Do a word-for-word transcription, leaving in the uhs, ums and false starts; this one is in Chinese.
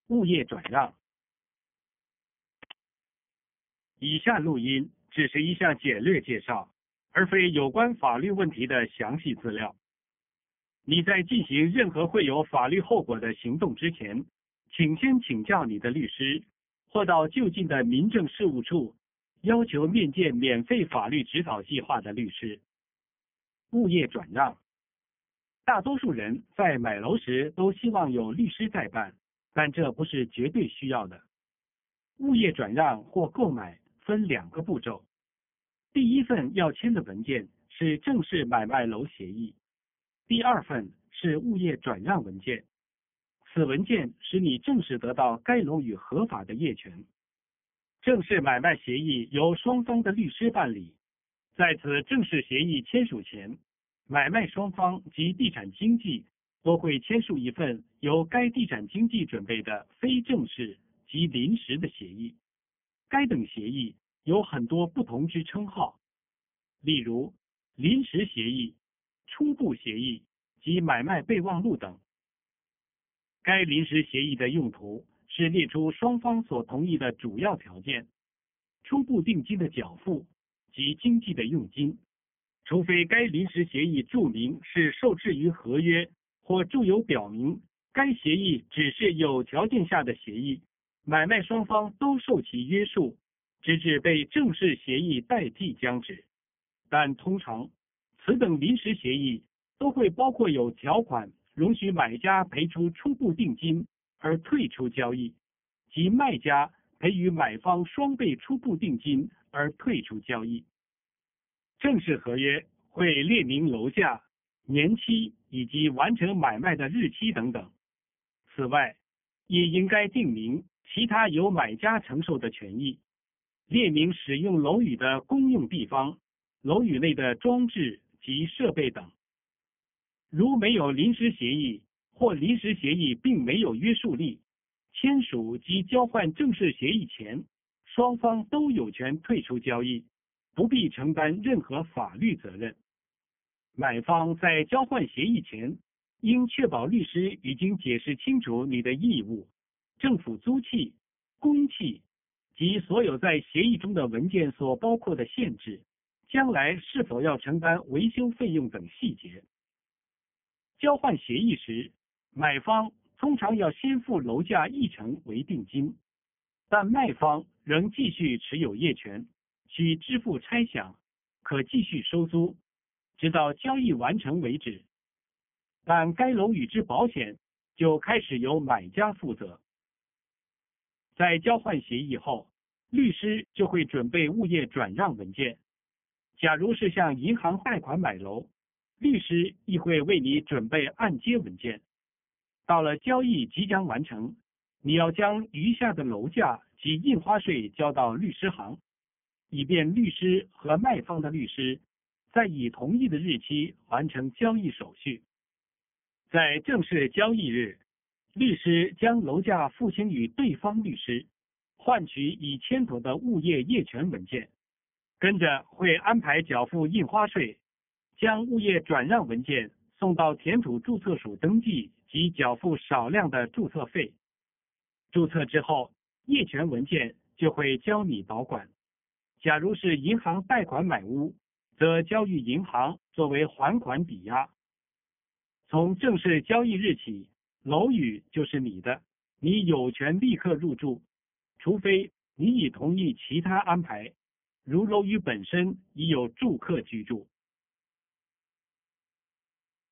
物业转让。以下录音只是一项简略介绍，而非有关法律问题的详细资料。你在进行任何会有法律后果的行动之前，请先请教你的律师，或到就近的民政事务处要求面见免费法律指导计划的律师。物业转让，大多数人在买楼时都希望有律师代办，但这不是绝对需要的。物业转让或购买分两个步骤，第一份要签的文件是正式买卖楼协议，第二份是物业转让文件。此文件使你正式得到该楼宇合法的业权。正式买卖协议由双方的律师办理，在此正式协议签署前，买卖双方及地产经纪都会签署一份由该地产经纪准备的非正式及临时的协议。该等协议有很多不同之称号，例如临时协议、初步协议及买卖备忘录等。该临时协议的用途是列出双方所同意的主要条件、初步定金的缴付及经济的用金，除非该临时协议注明是受制于合约，或注有表明该协议只是有条件下的协议，买卖双方都受其约束，直至被正式协议代替将止。但通常，此等临时协议都会包括有条款容许买家赔出初步定金而退出交易，及卖家赔予买方双倍初步定金而退出交易。正式合约会列明楼价、年期以及完成买卖的日期等等。此外，也应该定明其他由买家承受的权益，列明使用楼宇的公用地方、楼宇内的装置及设备等。如没有临时协议，或临时协议并没有约束力，签署及交换正式协议前，双方都有权退出交易，不必承担任何法律责任。买方在交换协议前，应确保律师已经解释清楚你的义务、政府租契、公契及所有在协议中的文件所包括的限制，将来是否要承担维修费用等细节。交换协议时，买方通常要先付楼价一成为定金，但卖方仍继续持有业权，需支付差餉，可继续收租，直到交易完成为止。但该楼宇之保险就开始由买家负责。在交换协议后，律师就会准备物业转让文件。假如是向银行贷款买楼，律师亦会为你准备按揭文件。到了交易即将完成，你要将余下的楼价及印花税交到律师行，以便律师和卖方的律师在已同意的日期完成交易手续。在正式交易日，律师将楼价付清于对方律师，换取已签妥的物业业权文件，跟着会安排缴付印花税，将物业转让文件送到田土注册署登记及缴付少量的注册费。注册之后，业权文件就会交你保管。假如是银行贷款买屋，则交予银行作为还款抵押。从正式交易日起，楼宇就是你的，你有权立刻入住，除非你已同意其他安排，如楼宇本身已有住客居住。